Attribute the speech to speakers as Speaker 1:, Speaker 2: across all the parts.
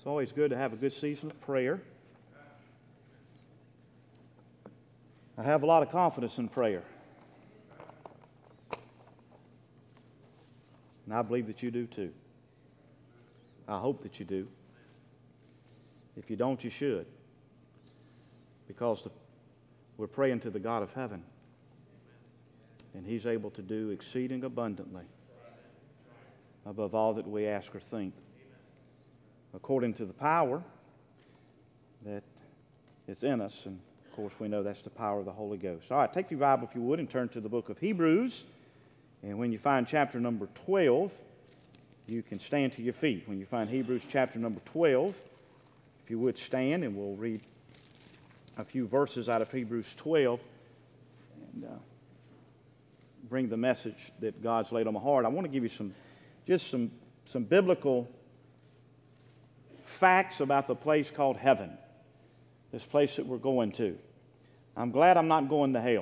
Speaker 1: always good to have a good season of prayer. I have a lot of confidence in prayer. And I believe that you do too. I hope that you do. If you don't, you should. Because we're praying to the God of heaven. And He's able to do exceeding abundantly above all that we ask or think, according to the power that is in us. And of course we know that's the power of the Holy Ghost. All right, take your Bible if you would and turn to the book of Hebrews. And when you find chapter number 12, you can stand to your feet. When you find Hebrews chapter number 12, if you would stand, and we'll read a few verses out of Hebrews 12 and bring the message that God's laid on my heart. I want to give you some biblical facts about the place called heaven, this place that we're going to. I'm glad I'm not going to hell.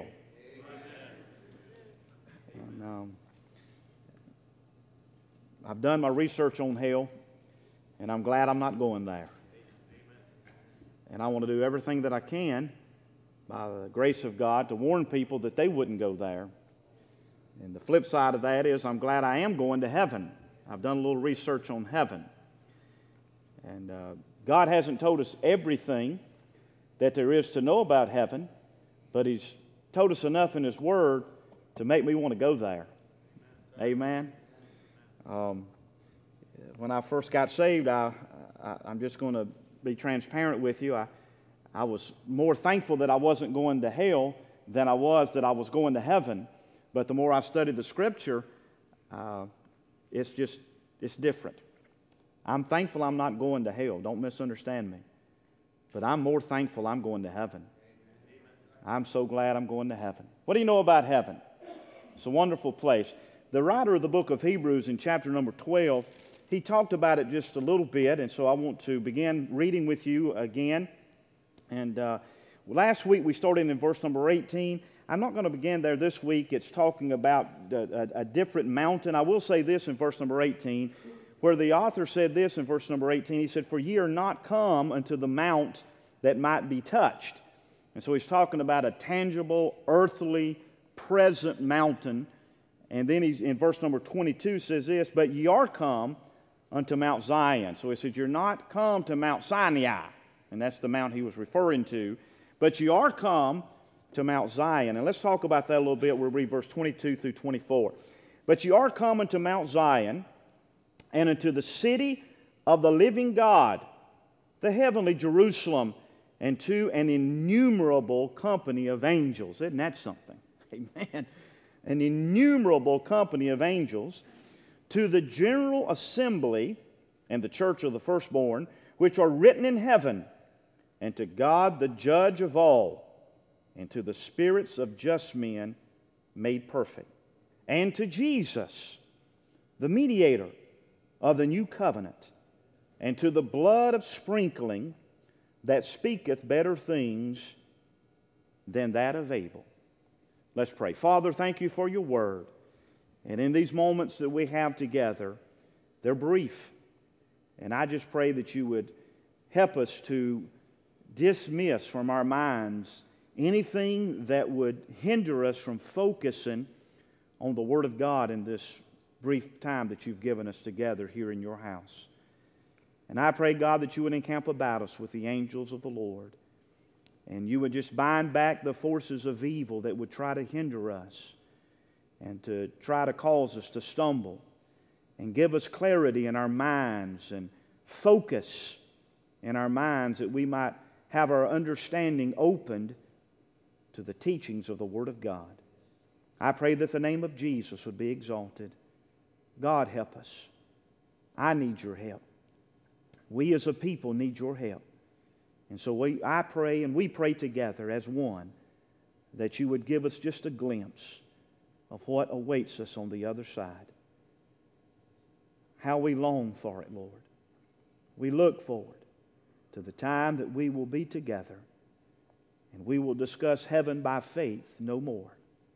Speaker 1: And, I've done my research on hell, and I'm glad I'm not going there. And I want to do everything that I can by the grace of God to warn people that they wouldn't go there. And the flip side of that is I'm glad I am going to heaven. I've done a little research on heaven. And God hasn't told us everything that there is to know about heaven, but He's told us enough in His Word to make me want to go there. Amen. When I first got saved, I'm just going to be transparent with you. I was more thankful that I wasn't going to hell than I was that I was going to heaven. But the more I studied the Scripture, it's different. I'm thankful I'm not going to hell. Don't misunderstand me. But I'm more thankful I'm going to heaven. I'm so glad I'm going to heaven. What do you know about heaven? It's a wonderful place. The writer of the book of Hebrews in chapter number 12, he talked about it just a little bit, and so I want to begin reading with you again. And last week we started in verse number 18. I'm not going to begin there this week. It's talking about a different mountain. I will say this in verse number 18, where the author said this in verse number 18. He said, "For ye are not come unto the mount that might be touched." And so he's talking about a tangible, earthly, present mountain. And then he's in verse number 22 says this, "But ye are come unto Mount Zion." So he says, you're not come to Mount Sinai. And that's the mount he was referring to. But ye are come to Mount Zion. And let's talk about that a little bit. We'll read verse 22 through 24. "But ye are come unto Mount Zion, and unto the city of the living God, the heavenly Jerusalem, and to an innumerable company of angels." Isn't that something? Amen. An innumerable company of angels, "to the general assembly and the church of the firstborn, which are written in heaven, and to God the judge of all, and to the spirits of just men made perfect, and to Jesus, the mediator of the new covenant, and to the blood of sprinkling that speaketh better things than that of Abel." Let's pray. Father, thank you for your word. And in these moments that we have together, they're brief. And I just pray that you would help us to dismiss from our minds anything that would hinder us from focusing on the Word of God in this brief time that you've given us together here in your house. And I pray, God, that you would encamp about us with the angels of the Lord. And you would just bind back the forces of evil that would try to hinder us and to try to cause us to stumble. And give us clarity in our minds and focus in our minds that we might have our understanding opened to the teachings of the Word of God. I pray that the name of Jesus would be exalted. God, help us. I need your help. We as a people need your help. And so I pray, and we pray together as one, that you would give us just a glimpse of what awaits us on the other side. How we long for it, Lord. We look forward to the time that we will be together, and we will discuss heaven by faith no more.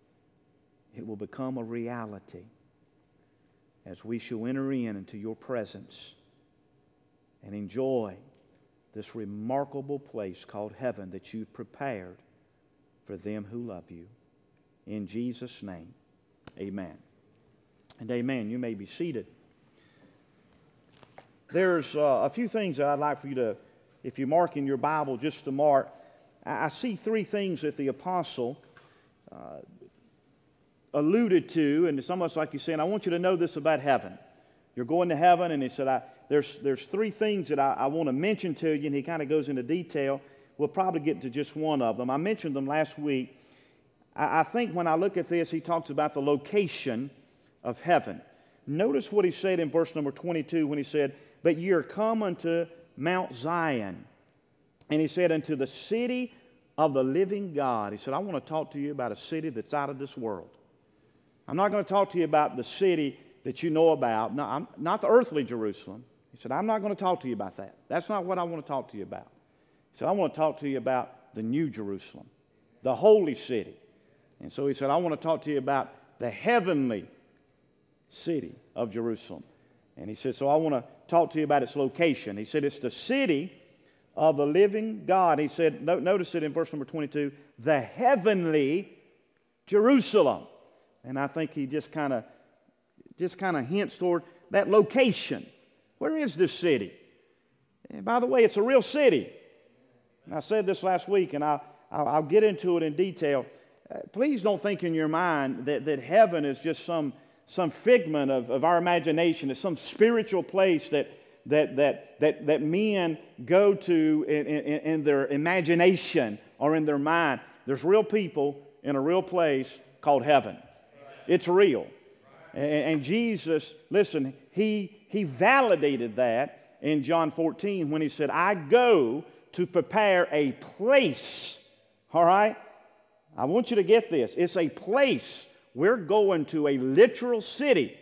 Speaker 1: It will become a reality as we shall enter into your presence and enjoy this remarkable place called heaven that you've prepared for them who love you. In Jesus' name, amen. And amen. You may be seated. There's a few things that I'd like for you to, if you mark in your Bible, just to mark. I see three things that the apostle alluded to, and it's almost like he's saying, I want you to know this about heaven. You're going to heaven, and he said, there's three things that I want to mention to you, and he kind of goes into detail. We'll probably get to just one of them. I mentioned them last week. I think when I look at this, he talks about the location of heaven. Notice what he said in verse number 22 when he said, but ye are come unto Mount Zion. And he said, unto the city of the living God. He said, I want to talk to you about a city that's out of this world. I'm not going to talk to you about the city that you know about, not the earthly Jerusalem. He said, I'm not going to talk to you about that. That's not what I want to talk to you about. He said, I want to talk to you about the new Jerusalem, the holy city. And so he said, I want to talk to you about the heavenly city of Jerusalem. And he said, so I want to talk to you about its location. He said, it's the city of the living God. He said, notice it in verse number 22, the heavenly Jerusalem. And I think he just kind of hints toward that location. Where is this city? And by the way, it's a real city. And I said this last week, and I'll get into it in detail. Please don't think in your mind that heaven is just some figment of our imagination. It's some spiritual place that men go to in their imagination or in their mind. There's real people in a real place called heaven. It's real. And Jesus, listen, he validated that in John 14 when he said, I go to prepare a place. All right? I want you to get this. It's a place. We're going to a literal city,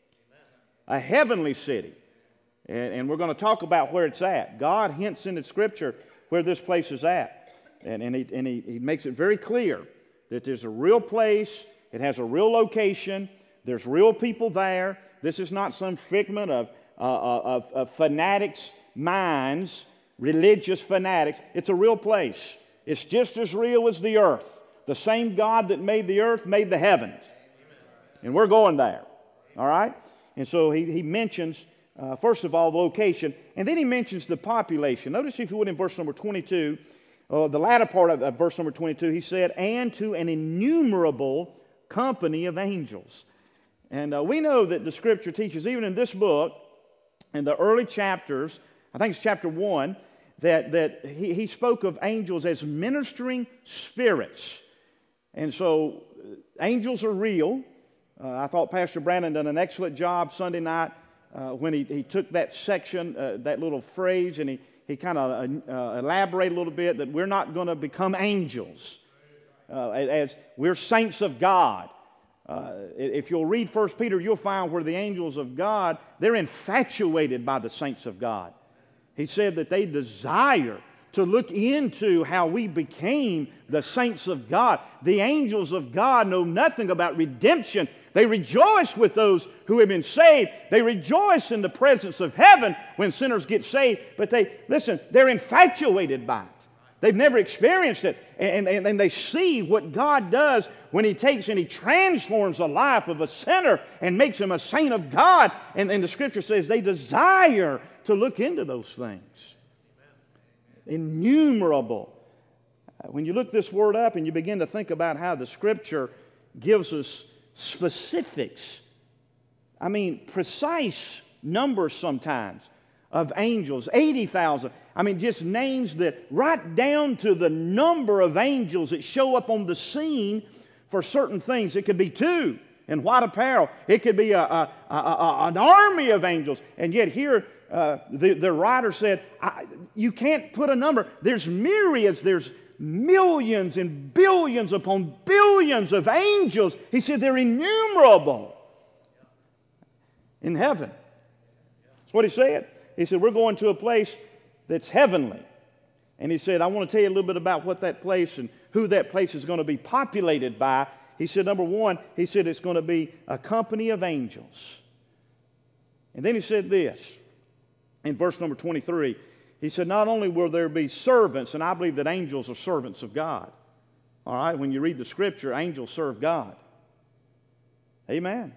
Speaker 1: a heavenly city. And we're going to talk about where it's at. God hints in the Scripture where this place is at. And he makes it very clear that there's a real place. It has a real location. There's real people there. This is not some figment of fanatics' minds, religious fanatics. It's a real place. It's just as real as the earth. The same God that made the earth made the heavens. And we're going there. All right? And so he mentions, first of all, the location. And then he mentions the population. Notice, if you would, in verse number 22, the latter part of verse number 22, he said, and to an innumerable company of angels. And we know that the Scripture teaches, even in this book, in the early chapters, I think it's chapter 1, that he spoke of angels as ministering spirits. And so angels are real. I thought Pastor Brandon done an excellent job Sunday night when he took that section, that little phrase, and he kind of elaborated a little bit that we're not going to become angels as we're saints of God. If you'll read 1 Peter, you'll find where the angels of God, they're infatuated by the saints of God. He said that they desire to look into how we became the saints of God. The angels of God know nothing about redemption. They rejoice with those who have been saved. They rejoice in the presence of heaven when sinners get saved. But they're infatuated by it. They've never experienced it. And they see what God does when He takes and He transforms the life of a sinner and makes him a saint of God. And the Scripture says they desire to look into those things. Innumerable. When you look this word up and you begin to think about how the Scripture gives us specifics, I mean precise numbers sometimes of angels, 80,000. I mean just names that right down to the number of angels that show up on the scene for certain things. It could be 2 in white apparel. It could be an army of angels. And yet here the writer said, you can't put a number. There's myriads, there's millions and billions upon billions of angels. He said they're innumerable in heaven. That's what he said. He said, we're going to a place that's heavenly. And he said, I want to tell you a little bit about what that place and who that place is going to be populated by. He said, number one, he said it's going to be a company of angels. And then he said this. in verse number 23. He said, not only will there be servants, and I believe that angels are servants of God. All right, when you read the Scripture, angels serve God. Amen.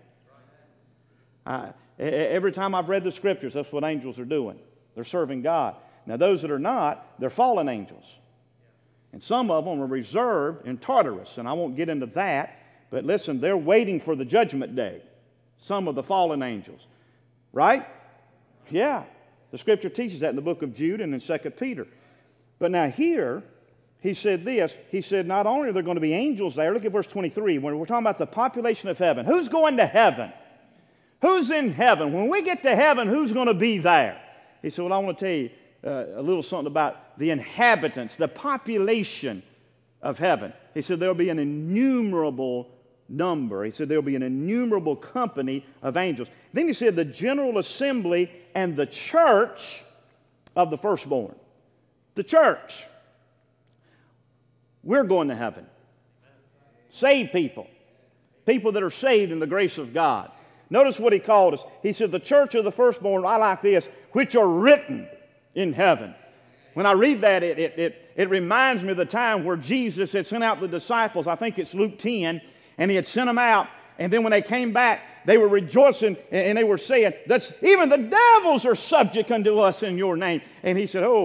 Speaker 1: Every time I've read the Scriptures, that's what angels are doing. They're serving God. Now, those that are not, they're fallen angels. And some of them are reserved in Tartarus, and I won't get into that. But listen, they're waiting for the judgment day. Some of the fallen angels. Right? Yeah. The Scripture teaches that in the book of Jude and in 2 Peter. But now here, he said this. He said not only are there going to be angels there, look at verse 23. When we're talking about the population of heaven. Who's going to heaven? Who's in heaven? When we get to heaven, who's going to be there? He said, well, I want to tell you a little something about the inhabitants, the population of heaven. He said there'll be an innumerable number. He said there'll be an innumerable company of angels. Then he said the general assembly and the church of the firstborn. The church. We're going to heaven. Saved people. People that are saved in the grace of God. Notice what he called us. He said the church of the firstborn, I like this, which are written in heaven. When I read that, it reminds me of the time where Jesus had sent out the disciples. I think it's Luke 10. And he had sent them out. And then when they came back, they were rejoicing. And they were saying, even the devils are subject unto us in your name. And he said,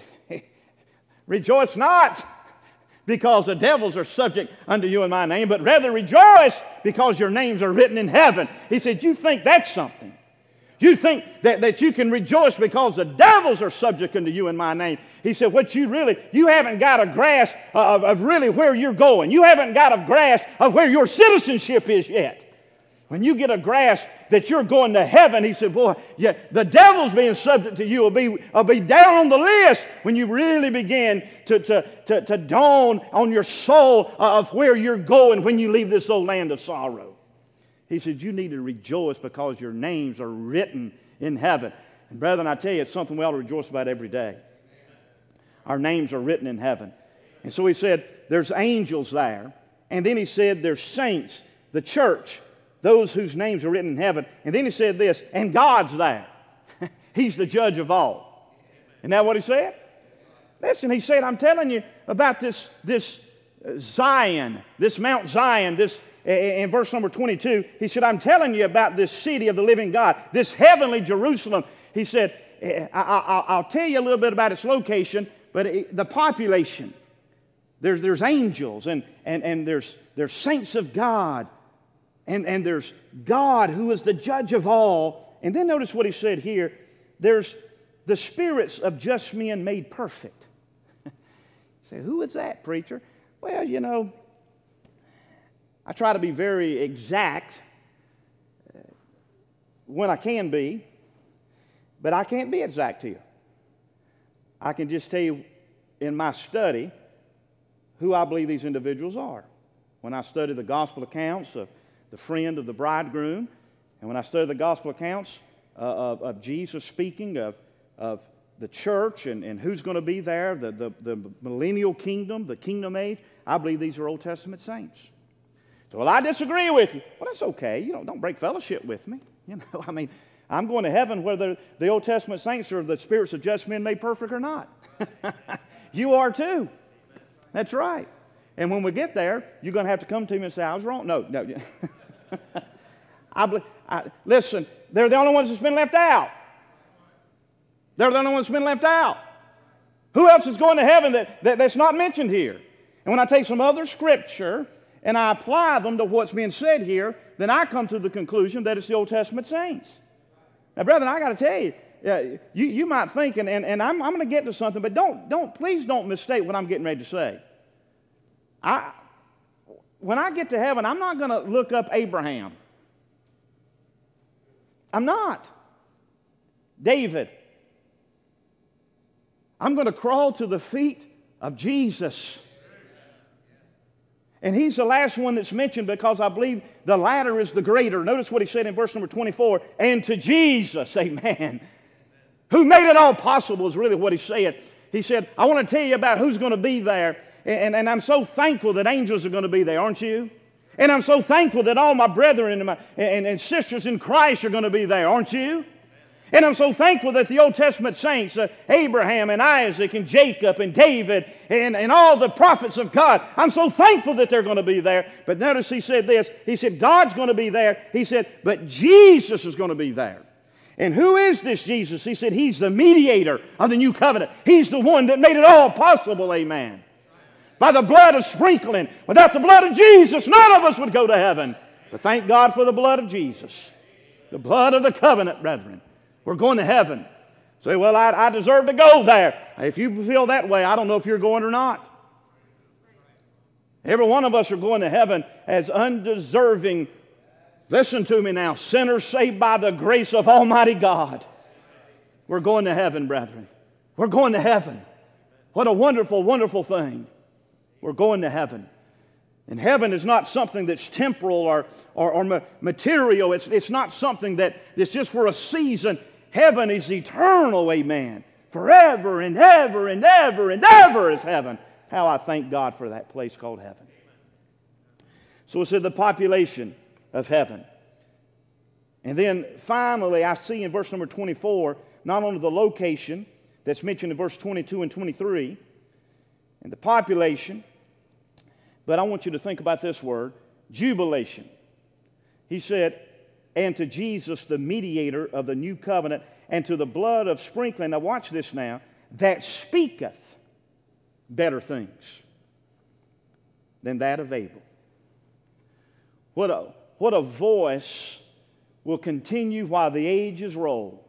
Speaker 1: rejoice not because the devils are subject unto you in my name, but rather rejoice because your names are written in heaven. He said, you think that's something. You think that you can rejoice because the devils are subject unto you in my name. He said, you haven't got a grasp of really where you're going. You haven't got a grasp of where your citizenship is yet. When you get a grasp that you're going to heaven, he said, boy, yeah, the devil's being subject to you will be down on the list when you really begin to dawn on your soul of where you're going when you leave this old land of sorrow. He said, you need to rejoice because your names are written in heaven. And brethren, I tell you, it's something we ought to rejoice about every day. Our names are written in heaven. And so he said, there's angels there. And then he said, there's saints, the church, those whose names are written in heaven. And then he said this, and God's there. He's the judge of all. Isn't that what he said? Listen, he said, I'm telling you about this Zion, this Mount Zion, in verse number 22, he said, I'm telling you about this city of the living God, this heavenly Jerusalem. He said, I'll tell you a little bit about its location, but the population, there's angels and there's saints of God, and there's God who is the judge of all. And then notice what he said here, there's the spirits of just men made perfect. You say, who is that, preacher? Well, you know, I try to be very exact when I can be, but I can't be exact here. I can just tell you in my study who I believe these individuals are. When I study the gospel accounts of the friend of the bridegroom, and when I study the gospel accounts of Jesus speaking of the church and who's going to be there, the millennial kingdom, the kingdom age, I believe these are Old Testament saints. So, well, I disagree with you. Well, that's okay. You know, don't break fellowship with me. You know, I mean, I'm going to heaven whether the Old Testament saints are the spirits of just men made perfect or not. You are too. That's right. And when we get there, you're going to have to come to me and say, I was wrong. No. Listen, they're the only ones that's been left out. They're the only ones that's been left out. Who else is going to heaven that's not mentioned here? And when I take some other scripture and I apply them to what's being said here, then I come to the conclusion that it's the Old Testament saints. Now, brethren, I got to tell you, you might think, and I'm going to get to something, but please don't mistake what I'm getting ready to say. When I get to heaven, I'm not going to look up Abraham. I'm not. David. I'm going to crawl to the feet of Jesus. And he's the last one that's mentioned because I believe the latter is the greater. Notice what he said in verse number 24. And to Jesus, amen, who made it all possible is really what he said. He said, I want to tell you about who's going to be there. And I'm so thankful that angels are going to be there, aren't you? And I'm so thankful that all my brethren and sisters in Christ are going to be there, aren't you? And I'm so thankful that the Old Testament saints, Abraham and Isaac and Jacob and David and all the prophets of God, I'm so thankful that they're going to be there. But notice he said this. He said, God's going to be there. He said, but Jesus is going to be there. And who is this Jesus? He said, He's the mediator of the new covenant. He's the one that made it all possible, amen. By the blood of sprinkling. Without the blood of Jesus, none of us would go to heaven. But thank God for the blood of Jesus. The blood of the covenant, brethren. We're going to heaven. Say, well, I deserve to go there. If you feel that way, I don't know if you're going or not. Every one of us are going to heaven as undeserving, listen to me now, sinners saved by the grace of Almighty God. We're going to heaven, brethren. We're going to heaven. What a wonderful, wonderful thing. We're going to heaven. And heaven is not something that's temporal or material. It's not something that's just for a season. Heaven is eternal, amen. Forever and ever and ever and ever is heaven. How I thank God for that place called heaven. So it said the population of heaven. And then finally I see in verse number 24, not only the location that's mentioned in verse 22 and 23, and the population, but I want you to think about this word, jubilation. He said, and to Jesus, the mediator of the new covenant, and to the blood of sprinkling, now watch this now, that speaketh better things than that of Abel. What a voice will continue while the ages roll.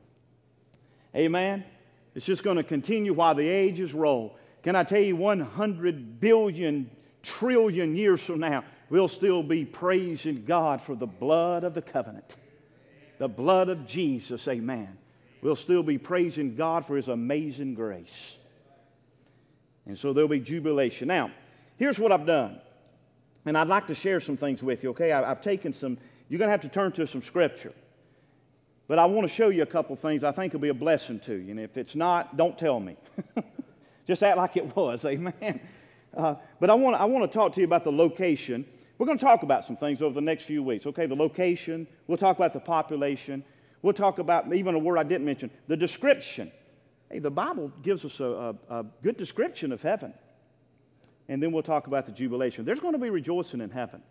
Speaker 1: Amen? It's just going to continue while the ages roll. Can I tell you 100 billion trillion years from now, we'll still be praising God for the blood of the covenant. The blood of Jesus, amen. We'll still be praising God for His amazing grace. And so there'll be jubilation. Now, here's what I've done. And I'd like to share some things with you, okay? I've taken some, you're going to have to turn to some Scripture. But I want to show you a couple things I think will be a blessing to you. And if it's not, don't tell me. Just act like it was, amen. But I want to talk to you about the location. We're going to talk about some things over the next few weeks, okay? The location. We'll talk about the population. We'll talk about even a word I didn't mention, the description. Hey, the Bible gives us a good description of heaven. And then we'll talk about the jubilation. There's going to be rejoicing in heaven.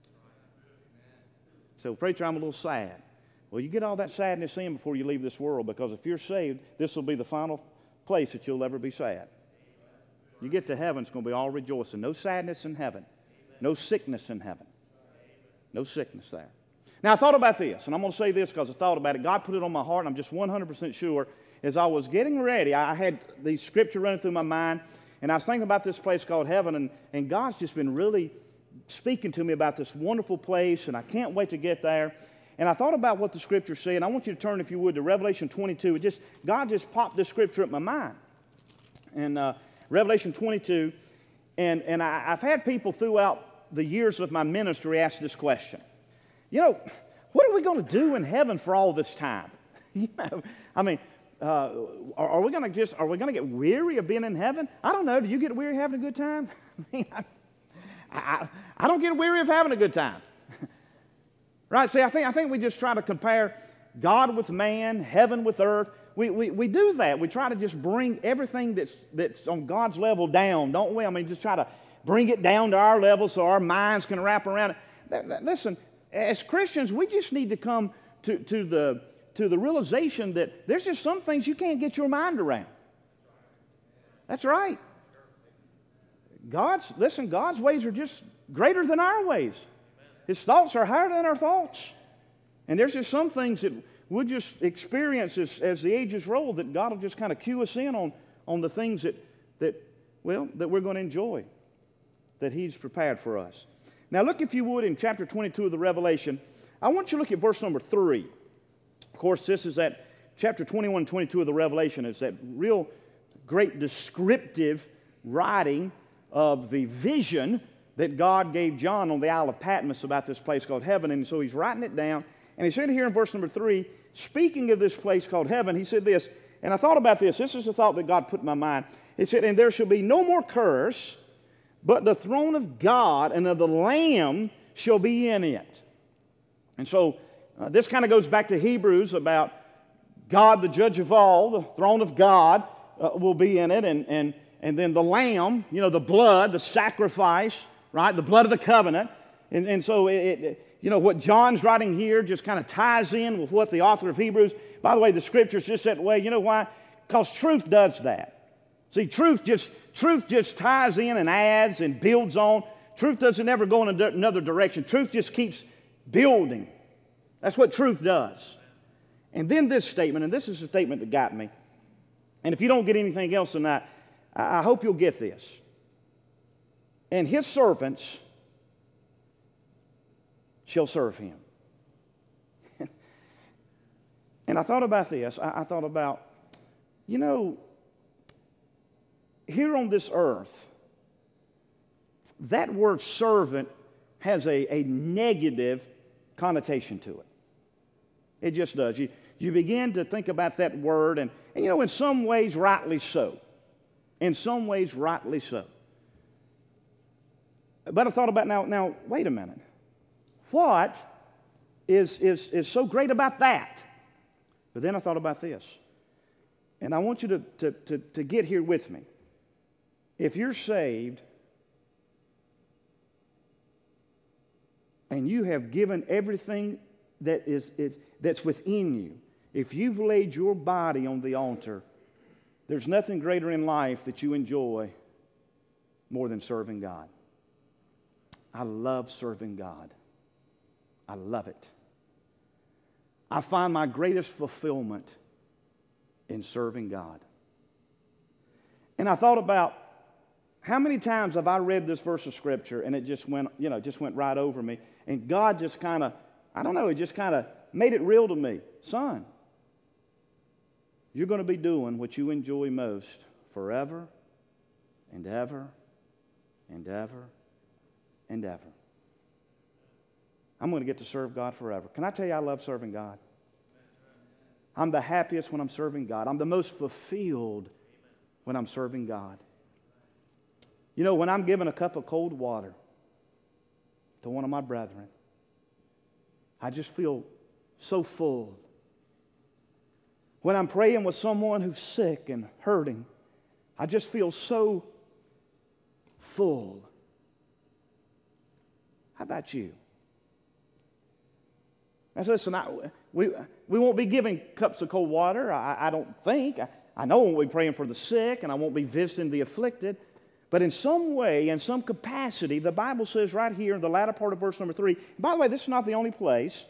Speaker 1: So, preacher, I'm a little sad. Well, you get all that sadness in before you leave this world, because if you're saved, this will be the final place that you'll ever be sad. You get to heaven, it's going to be all rejoicing. No sadness in heaven. No sickness in heaven. No sickness there. Now, I thought about this, and I'm going to say this because I thought about it. God put it on my heart, and I'm just 100% sure. As I was getting ready, I had these scripture running through my mind, and I was thinking about this place called heaven, and God's just been really speaking to me about this wonderful place, and I can't wait to get there. And I thought about what the scriptures say, and I want you to turn, if you would, to Revelation 22. God just popped this scripture up in my mind. And Revelation 22, and I've had people throughout the years of my ministry ask this question. You know, what are we going to do in heaven for all this time? You know, I mean, are we going to get weary of being in heaven? I don't know. Do you get weary of having a good time? I mean, I don't get weary of having a good time. Right? See, I think we just try to compare God with man, heaven with earth. We do that. We try to just bring everything that's on God's level down, don't we? I mean, just try to bring it down to our level so our minds can wrap around it. Listen, as Christians, we just need to come to the realization that there's just some things you can't get your mind around. That's right. God's ways are just greater than our ways. His thoughts are higher than our thoughts. And there's just some things that we'll just experience as the ages roll, that God will just kind of cue us in on the things that we're going to enjoy, that He's prepared for us. Now look, if you would, in chapter 22 of the Revelation. I want you to look at verse number 3. Of course, this is that chapter 21 and 22 of the Revelation. It's that real great descriptive writing of the vision that God gave John on the Isle of Patmos about this place called heaven. And so he's writing it down. And he said here in verse number 3, speaking of this place called heaven, he said this, and I thought about this. This is a thought that God put in my mind. He said, and there shall be no more curse, but the throne of God and of the Lamb shall be in it. And so this kind of goes back to Hebrews about God, the judge of all, the throne of God will be in it, and then the lamb, the blood, the sacrifice, right? The blood of the covenant. And so what John's writing here just kind of ties in with what the author of Hebrews, by the way, the Scripture's just that way. You know why? Because truth does that. See, truth just ties in and adds and builds on. Truth doesn't ever go in another direction. Truth just keeps building. That's what truth does. And then this statement, and this is the statement that got me. And if you don't get anything else tonight, I hope you'll get this. And his servants shall serve him. And I thought about this. I thought about, here on this earth, that word servant has a negative connotation to it. It just does. You begin to think about that word, and in some ways, rightly so. In some ways, rightly so. But I thought about, now wait a minute. What is so great about that? But then I thought about this. And I want you to get here with me. If you're saved and you have given everything that's within you, if you've laid your body on the altar, there's nothing greater in life that you enjoy more than serving God. I love serving God. I love it. I find my greatest fulfillment in serving God. And I thought about how many times have I read this verse of Scripture and it just went right over me. And God just kind of, it just kind of made it real to me. Son, you're going to be doing what you enjoy most forever and ever and ever and ever. I'm going to get to serve God forever. Can I tell you I love serving God? I'm the happiest when I'm serving God. I'm the most fulfilled when I'm serving God. When I'm giving a cup of cold water to one of my brethren, I just feel so full. When I'm praying with someone who's sick and hurting, I just feel so full. How about you? Now, listen, we won't be giving cups of cold water, I don't think. I know I won't be praying for the sick, and I won't be visiting the afflicted. But in some way, in some capacity, the Bible says right here in the latter part of verse number 3, by the way, this is not the only place.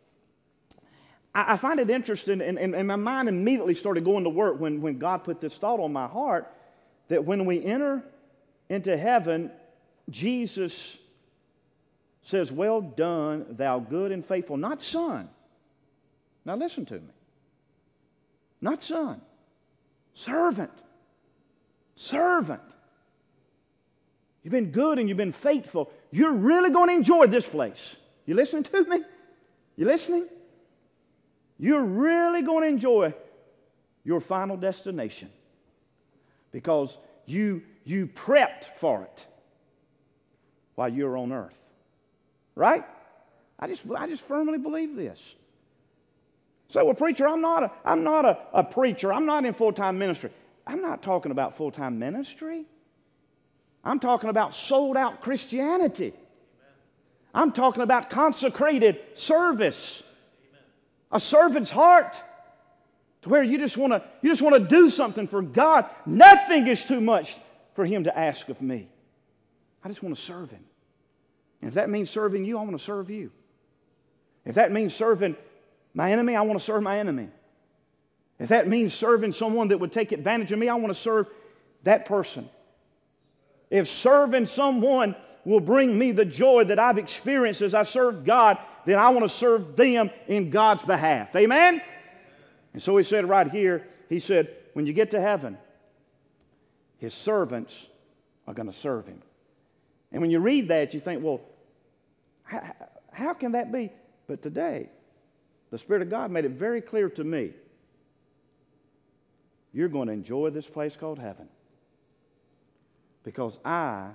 Speaker 1: I find it interesting, and my mind immediately started going to work when God put this thought on my heart, that when we enter into heaven, Jesus says, "Well done, thou good and faithful," not son. Now listen to me. Not son. Servant. Servant. You've been good and you've been faithful. You're really going to enjoy this place. You listening to me? You listening? You're really going to enjoy your final destination because you prepped for it while you were on earth. Right? I just firmly believe this. So, well, preacher, I'm not a preacher. I'm not in full-time ministry. I'm not talking about full-time ministry. I'm talking about sold-out Christianity. I'm talking about consecrated service. A servant's heart to where you just want to do something for God. Nothing is too much for Him to ask of me. I just want to serve Him. And if that means serving you, I want to serve you. If that means serving my enemy, I want to serve my enemy. If that means serving someone that would take advantage of me, I want to serve that person. If serving someone will bring me the joy that I've experienced as I serve God, then I want to serve them in God's behalf. Amen? And so he said right here, he said, when you get to heaven, His servants are going to serve Him. And when you read that, you think, well, how can that be? But today, the Spirit of God made it very clear to me. You're going to enjoy this place called heaven. Because I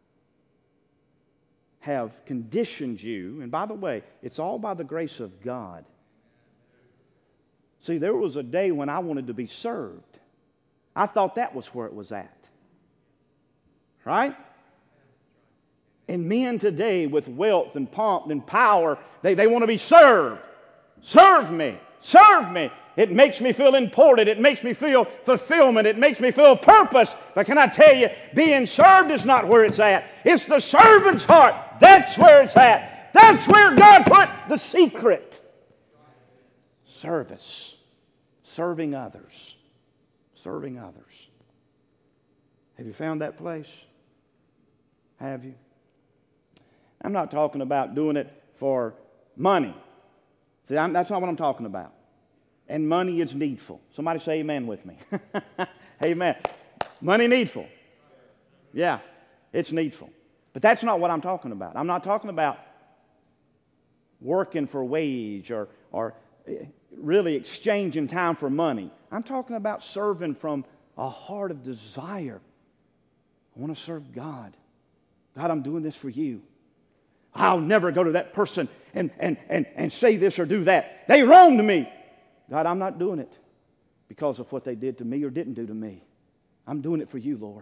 Speaker 1: have conditioned you, and by the way, it's all by the grace of God. See, there was a day when I wanted to be served. I thought that was where it was at. Right? And men today with wealth and pomp and power, they want to be served. Serve me. Serve me. It makes me feel important. It makes me feel fulfillment. It makes me feel purpose. But can I tell you, being served is not where it's at. It's the servant's heart. That's where it's at. That's where God put the secret. Service. Serving others. Serving others. Have you found that place? Have you? I'm not talking about doing it for money. See, that's not what I'm talking about. And money is needful. Somebody say amen with me. Amen. Money needful. Yeah, it's needful. But that's not what I'm talking about. I'm not talking about working for wage or really exchanging time for money. I'm talking about serving from a heart of desire. I want to serve God. God, I'm doing this for you. I'll never go to that person and say this or do that. They wronged me. God, I'm not doing it because of what they did to me or didn't do to me. I'm doing it for you, Lord.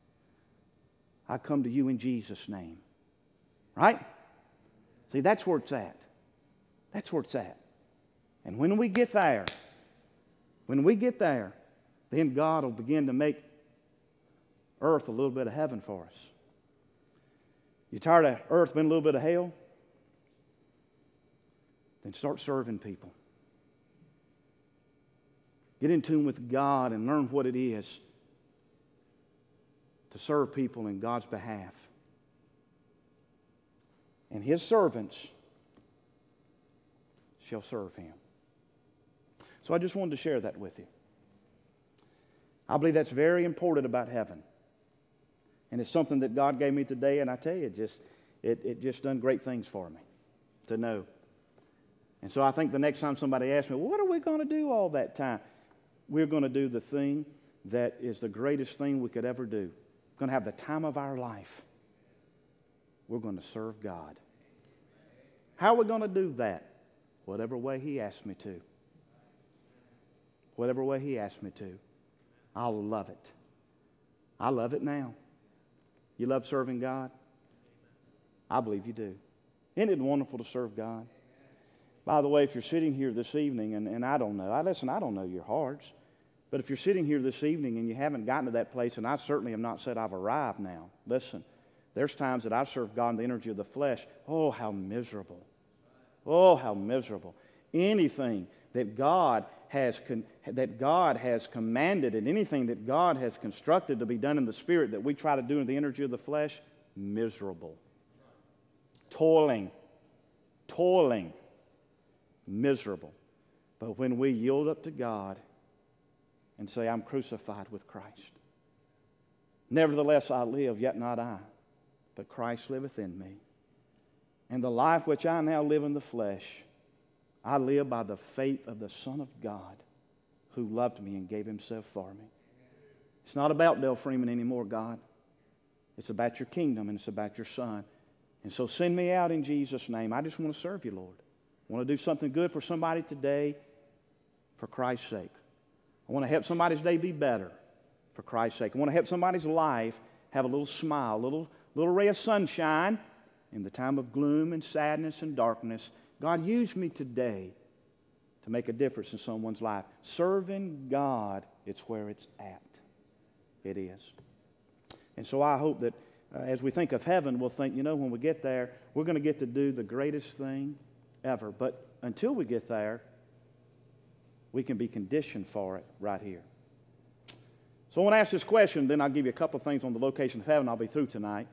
Speaker 1: I come to you in Jesus' name. Right? See, that's where it's at. That's where it's at. And when we get there, then God will begin to make earth a little bit of heaven for us. You tired of earth being a little bit of hell? Then start serving people. Get in tune with God and learn what it is to serve people in God's behalf. And His servants shall serve Him. So I just wanted to share that with you. I believe that's very important about heaven. And it's something that God gave me today, and I tell you, it just done great things for me to know. And so I think the next time somebody asks me, well, what are we going to do all that time? We're going to do the thing that is the greatest thing we could ever do. We're going to have the time of our life. We're going to serve God. How are we going to do that? Whatever way He asks me to. Whatever way He asks me to. I'll love it. I love it now. You love serving God? I believe you do. Isn't it wonderful to serve God? By the way, if you're sitting here this evening, and I don't know, I don't know your hearts, but if you're sitting here this evening and you haven't gotten to that place, and I certainly have not said I've arrived now, listen, there's times that I serve God in the energy of the flesh. Oh, how miserable. Oh, how miserable. Anything that God has commanded and anything that God has constructed to be done in the Spirit that we try to do in the energy of the flesh, miserable. Toiling, miserable. But when we yield up to God and say, I'm crucified with Christ. Nevertheless I live, yet not I, but Christ liveth in me. And the life which I now live in the flesh, I live by the faith of the Son of God who loved me and gave Himself for me. It's not about Dale Freeman anymore, God. It's about your kingdom and it's about your Son. And so send me out in Jesus' name. I just want to serve you, Lord. I want to do something good for somebody today for Christ's sake. I want to help somebody's day be better for Christ's sake. I want to help somebody's life have a little smile, a little ray of sunshine in the time of gloom and sadness and darkness. God, use me today to make a difference in someone's life. Serving God, it's where it's at. It is. And so I hope that as we think of heaven, we'll think, when we get there, we're going to get to do the greatest thing ever. But until we get there, we can be conditioned for it right here. So I want to ask this question, then I'll give you a couple of things on the location of heaven. I'll be through tonight.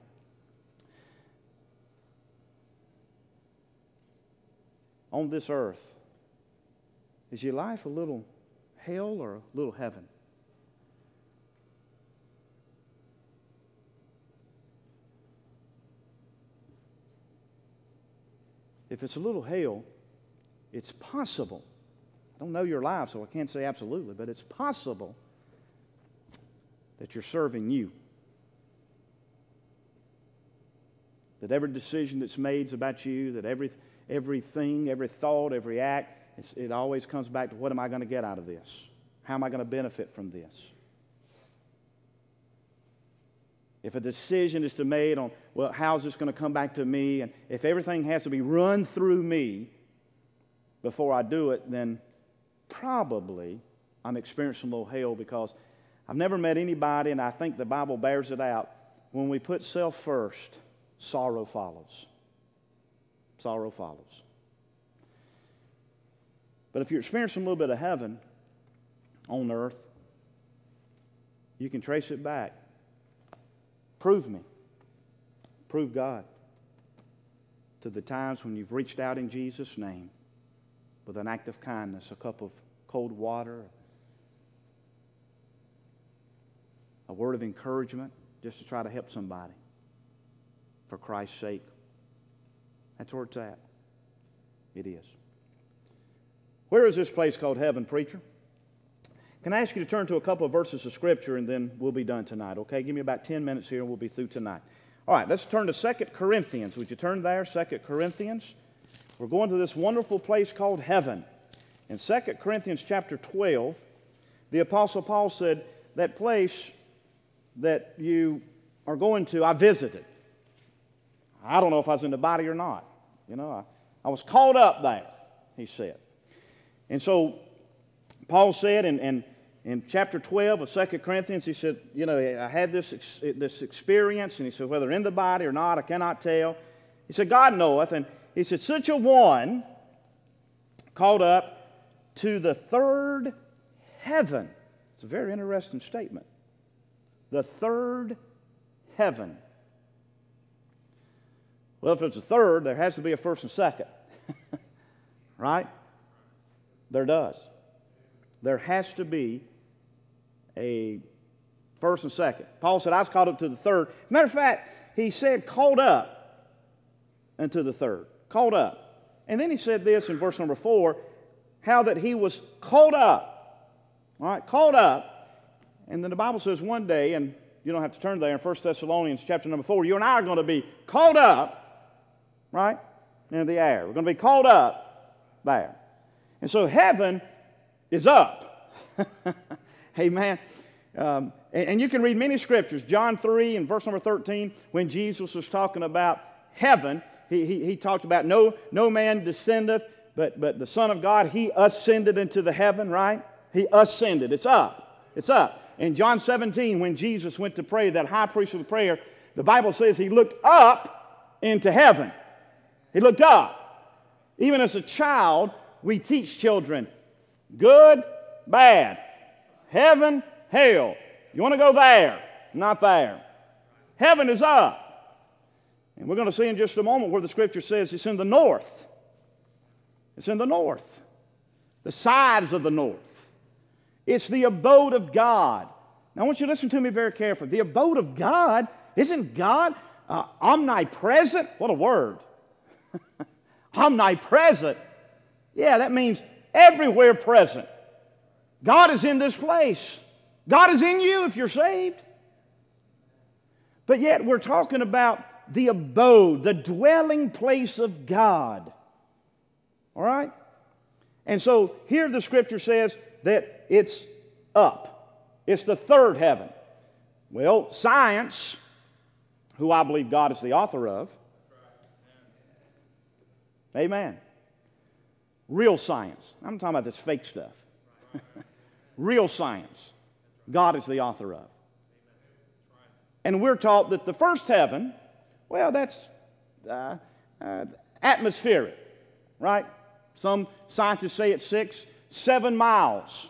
Speaker 1: On this earth, is your life a little hell or a little heaven? If it's a little hell, it's possible. I don't know your life, so I can't say absolutely, but it's possible that you're serving you. That every decision that's made is about you, that everything, every thought, every act it always comes back to what am I going to get out of this? How am I going to benefit from this? If a decision is to be made on, well, how's this going to come back to me? And if everything has to be run through me before I do it, then probably I'm experiencing a little hell, because I've never met anybody, and I think the Bible bears it out, when we put self first, sorrow follows. Sorrow follows. But if you're experiencing a little bit of heaven on earth, you can trace it back. Prove me. Prove God. To the times when you've reached out in Jesus' name with an act of kindness, a cup of cold water, a word of encouragement, just to try to help somebody for Christ's sake. That's where it's at. It is. Where is this place called heaven, preacher? Can I ask you to turn to a couple of verses of Scripture, and then we'll be done tonight, okay? Give me about 10 minutes here and we'll be through tonight. All right, let's turn to 2 Corinthians. Would you turn there, 2 Corinthians? We're going to this wonderful place called heaven. In 2 Corinthians chapter 12, the Apostle Paul said, that place that you are going to, I visited. I don't know if I was in the body or not. You know, I was caught up there, he said. And so Paul said in chapter 12 of 2 Corinthians, he said, you know, I had this experience, and he said, whether in the body or not, I cannot tell. He said, God knoweth. And he said, such a one called up to the third heaven. It's a very interesting statement. The third heaven. Well, if it's a third, there has to be a first and second. Right? There does. There has to be a first and second. Paul said, I was called up to the third. As a matter of fact, he said, called up unto the third. Called up. And then he said this in verse number 4, how that he was called up. All right, called up. And then the Bible says one day, and you don't have to turn there, in 1 Thessalonians chapter number 4, you and I are going to be called up, right, into the air. We're going to be called up there. And so heaven is up. Amen. And you can read many scriptures. John 3 and verse number 13, when Jesus was talking about heaven, he talked about no man descendeth, but the Son of God, he ascended into the heaven, right? He ascended. It's up. It's up. In John 17, when Jesus went to pray, that high priestly prayer, the Bible says he looked up into heaven. He looked up. Even as a child, we teach children, good, bad, heaven, hell. You want to go there, not there. Heaven is up. And we're going to see in just a moment where the Scripture says it's in the north. It's in the north. The sides of the north. It's the abode of God. Now I want you to listen to me very carefully. The abode of God, isn't God omnipresent? What a word. Omnipresent. Yeah, that means everywhere present. God is in this place. God is in you if you're saved. But yet we're talking about the abode, the dwelling place of God. All right? And so here the Scripture says that it's up. It's the third heaven. Well, science, who I believe God is the author of, amen. Real science. I'm talking about this fake stuff. Real science. God is the author of. And we're taught that the first heaven, well, that's atmospheric, right? Some scientists say it's 6-7 miles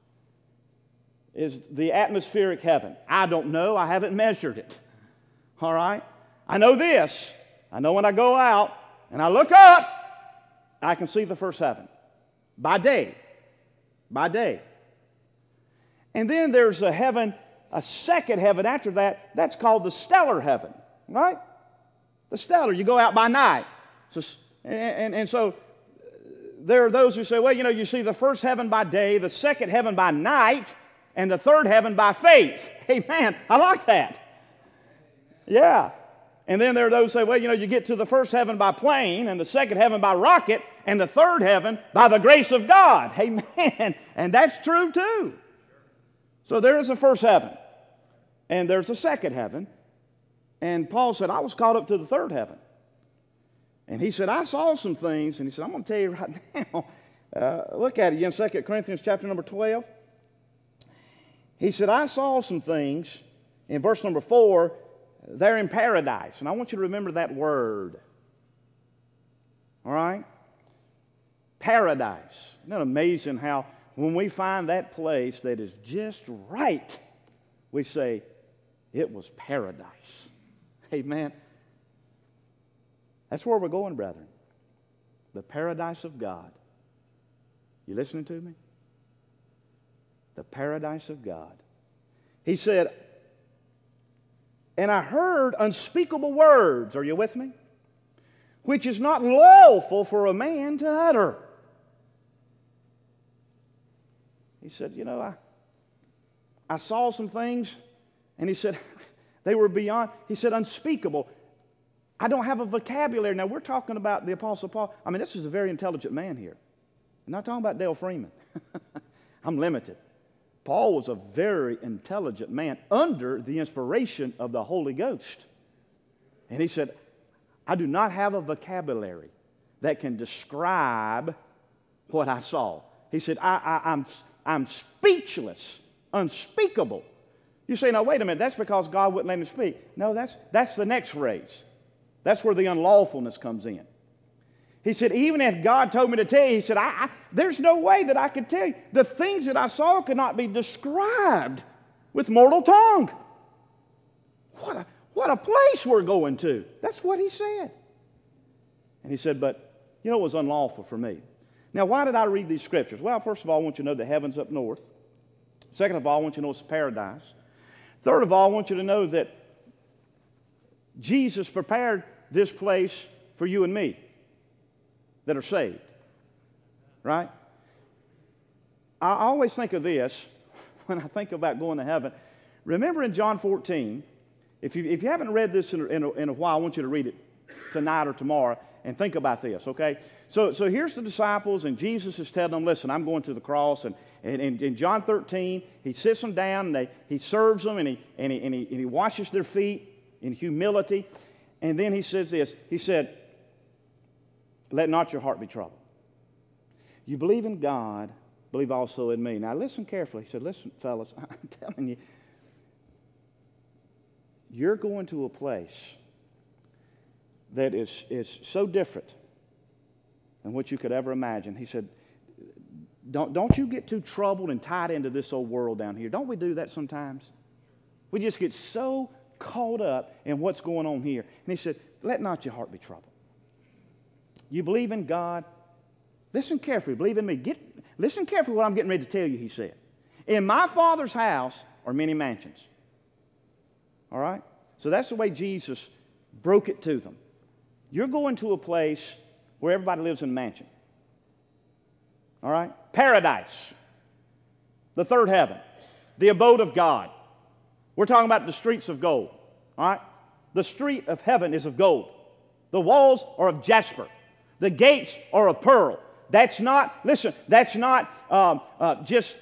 Speaker 1: is the atmospheric heaven. I don't know. I haven't measured it. All right? I know this. I know when I go out and I look up, I can see the first heaven by day. By day. And then there's a heaven, a second heaven after that. That's called the stellar heaven, right? The stellar. You go out by night. So, and so there are those who say, well, you know, you see the first heaven by day, the second heaven by night, and the third heaven by faith. Amen. I like that. Yeah. And then there are those who say, well, you get to the first heaven by plane, and the second heaven by rocket, and the third heaven by the grace of God. Amen. And that's true too. So there is a first heaven, and there's a second heaven. And Paul said, I was caught up to the third heaven. And he said, I saw some things. And he said, I'm going to tell you right now. Look at it in 2 Corinthians chapter number 12. He said, I saw some things in verse number 4. They're in paradise. And I want you to remember that word. All right? Paradise. Isn't that amazing how when we find that place that is just right, we say, it was paradise. Amen. That's where we're going, brethren. The paradise of God. You listening to me? The paradise of God. He said, and I heard unspeakable words. Are you with me? Which is not lawful for a man to utter. He said, I saw some things, and he said, they were beyond, he said, unspeakable. I don't have a vocabulary. Now, we're talking about the Apostle Paul. I mean, this is a very intelligent man here. I'm not talking about Dale Freeman. I'm limited. Paul was a very intelligent man under the inspiration of the Holy Ghost. And he said, I do not have a vocabulary that can describe what I saw. He said, I'm speechless, unspeakable. You say, now, wait a minute, that's because God wouldn't let him speak. No, that's the next phrase. That's where the unlawfulness comes in. He said, even if God told me to tell you, he said, there's no way that I could tell you. The things that I saw could not be described with mortal tongue. What a place we're going to. That's what he said. And he said, but it was unlawful for me. Now, why did I read these scriptures? Well, first of all, I want you to know the heaven's up north. Second of all, I want you to know it's paradise. Third of all, I want you to know that Jesus prepared this place for you and me that are saved. Right? I always think of this when I think about going to heaven. Remember in John 14, if you haven't read this in a while, I want you to read it tonight or tomorrow and think about this, okay? So here's the disciples, and Jesus is telling them, listen, I'm going to the cross. And in John 13, he sits them down, and he serves them, and he washes their feet in humility. And then he says this. He said, let not your heart be troubled. You believe in God, believe also in me. Now listen carefully. He said, listen, fellas, I'm telling you, you're going to a place that is so different than what you could ever imagine. He said, don't you get too troubled and tied into this old world down here. Don't we do that sometimes? We just get so caught up in what's going on here. And he said, let not your heart be troubled. You believe in God. Listen carefully. Believe in me. Listen carefully what I'm getting ready to tell you, he said. In my Father's house are many mansions. All right? So that's the way Jesus broke it to them. You're going to a place where everybody lives in a mansion. All right? Paradise. The third heaven. The abode of God. We're talking about the streets of gold. All right? The street of heaven is of gold. The walls are of jasper. The gates are of pearl. That's not, listen, that's not just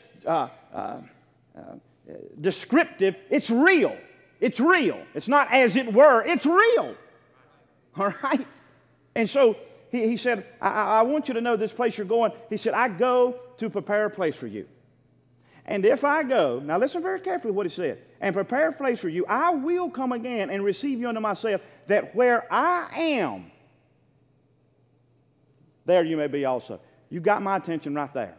Speaker 1: descriptive. It's real. It's real. It's not as it were. It's real. All right? And so he said, I want you to know this place you're going. He said, I go to prepare a place for you. And if I go, now listen very carefully what he said, and prepare a place for you, I will come again and receive you unto myself, that where I am, there you may be also. You got my attention right there.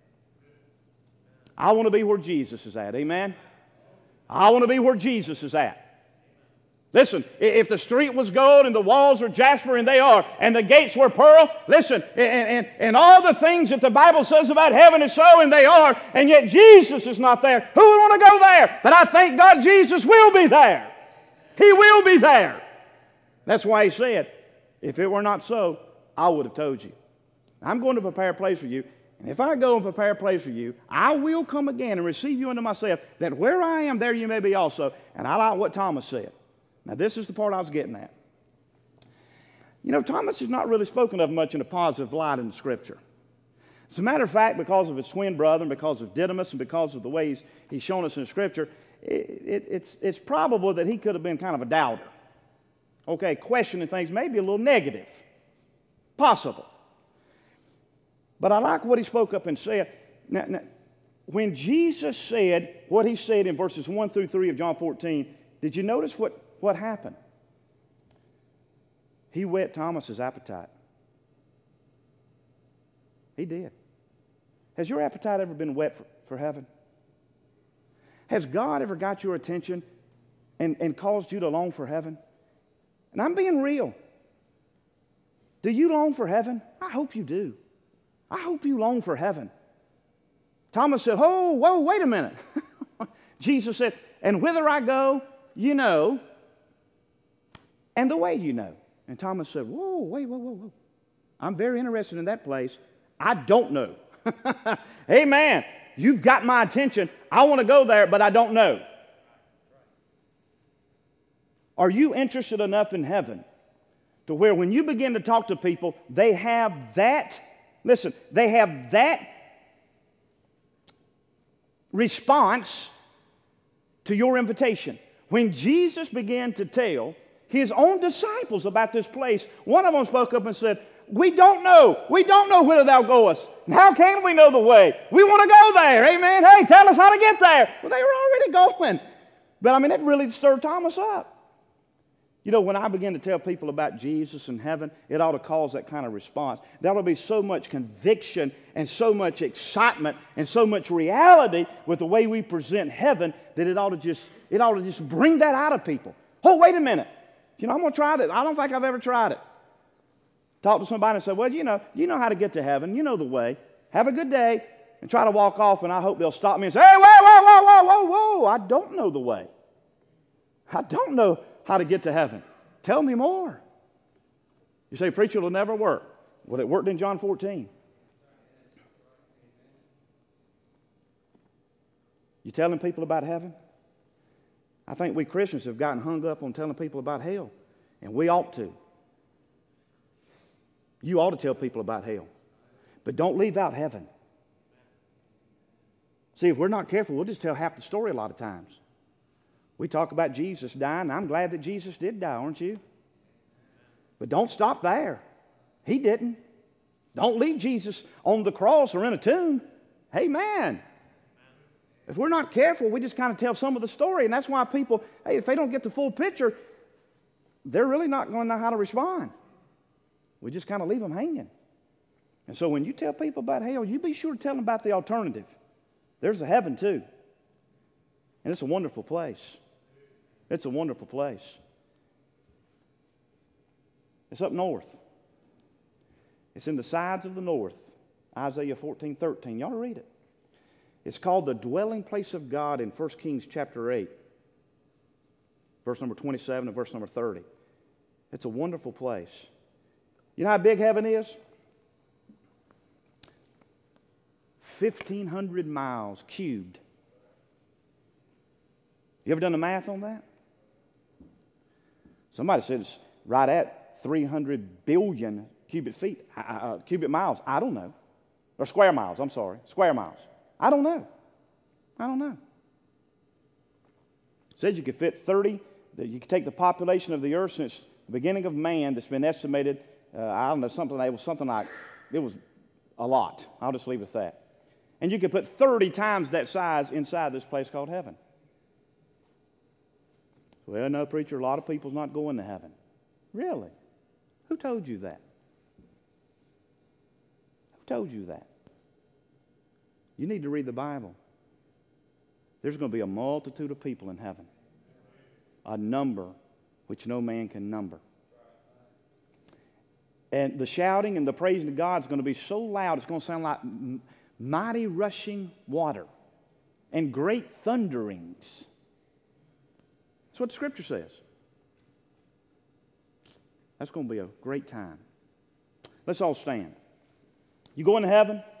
Speaker 1: I want to be where Jesus is at. Amen? I want to be where Jesus is at. Listen, if the street was gold and the walls are jasper, and they are, and the gates were pearl, listen, and all the things that the Bible says about heaven is so, and they are, and yet Jesus is not there, who would want to go there? But I thank God Jesus will be there. He will be there. That's why he said, if it were not so, I would have told you. I'm going to prepare a place for you. And if I go and prepare a place for you, I will come again and receive you unto myself, that where I am, there you may be also. And I like what Thomas said. Now, this is the part I was getting at. You know, Thomas is not really spoken of much in a positive light in the Scripture. As a matter of fact, because of his twin brother and because of Didymus and because of the ways he's shown us in the Scripture, it's probable that he could have been kind of a doubter. Okay, questioning things, maybe a little negative. Possible. But I like what he spoke up and said. Now, when Jesus said what he said in verses 1 through 3 of John 14, did you notice what happened? He whet Thomas's appetite. He did. Has your appetite ever been whet for heaven? Has God ever got your attention and caused you to long for heaven? And I'm being real. Do you long for heaven? I hope you do. I hope you long for heaven. Thomas said, "Oh, whoa, wait a minute." Jesus said, "And whither I go, you know, and the way you know." And Thomas said, "Whoa, whoa. I'm very interested in that place. I don't know." Amen. You've got my attention. I want to go there, but I don't know. Are you interested enough in heaven to where when you begin to talk to people, they have that, listen, they have that response to your invitation? When Jesus began to tell his own disciples about this place, one of them spoke up and said, "We don't know. We don't know whither thou goest. And how can we know the way? We want to go there." Amen. Hey, tell us how to get there. Well, they were already going. But I mean, it really stirred Thomas up. You know, when I begin to tell people about Jesus and heaven, it ought to cause that kind of response. There ought to be so much conviction and so much excitement and so much reality with the way we present heaven that it ought to just bring that out of people. Oh, wait a minute. You know, I'm going to try this. I don't think I've ever tried it. Talk to somebody and say, "Well, you know how to get to heaven. You know the way. Have a good day." And try to walk off, and I hope they'll stop me and say, "Hey, whoa. I don't know the way. I don't know how to get to heaven. Tell me more." You say, "Preacher, it'll never work." Well, it worked in John 14. You telling people about heaven? I think we Christians have gotten hung up on telling people about hell, and we ought to. You ought to tell people about hell, but don't leave out heaven. See, if we're not careful, we'll just tell half the story a lot of times. We talk about Jesus dying. I'm glad that Jesus did die, aren't you? But don't stop there. He didn't. Don't leave Jesus on the cross or in a tomb. Amen. If we're not careful, we just kind of tell some of the story, and that's why people, hey, if they don't get the full picture, they're really not going to know how to respond. We just kind of leave them hanging. And so when you tell people about hell, you be sure to tell them about the alternative. There's a heaven too. And it's a wonderful place. It's a wonderful place. It's up north. It's in the sides of the north. Isaiah 14:13. Y'all read it. It's called the dwelling place of God in 1 Kings chapter 8. Verse number 27 and verse number 30. It's a wonderful place. You know how big heaven is? 1,500 miles cubed. You ever done the math on that? Somebody said it's right at 300 billion cubic miles. I don't know. Or square miles, I'm sorry. Square miles. I don't know. It said you could fit 30, that you could take the population of the earth since the beginning of man that's been estimated, I don't know, it was a lot. I'll just leave it at that. And you could put 30 times that size inside this place called heaven. Well, no, preacher, a lot of people's not going to heaven. Really? Who told you that? Who told you that? You need to read the Bible. There's going to be a multitude of people in heaven. A number which no man can number. And the shouting and the praising of God is going to be so loud, it's going to sound like mighty rushing water and great thunderings. That's what the Scripture says. That's going to be a great time. Let's all stand. You going to heaven?